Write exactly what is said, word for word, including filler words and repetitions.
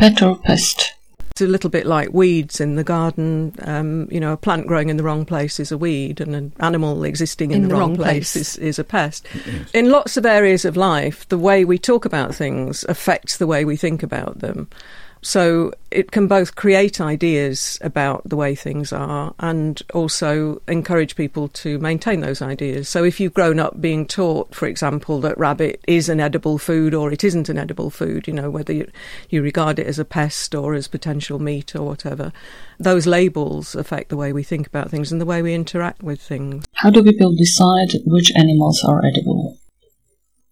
Pet or pest? It's a little bit like weeds in the garden. Um, you know, a plant growing in the wrong place is a weed, and an animal existing in, in the, the wrong, wrong place, place is, is a pest. Yes. In lots of areas of life, the way we talk about things affects the way we think about them. So it can both create ideas about the way things are and also encourage people to maintain those ideas. So if you've grown up being taught, for example, that rabbit is an edible food or it isn't an edible food, you know, whether you, you regard it as a pest or as potential meat or whatever, those labels affect the way we think about things and the way we interact with things. How do people decide which animals are edible?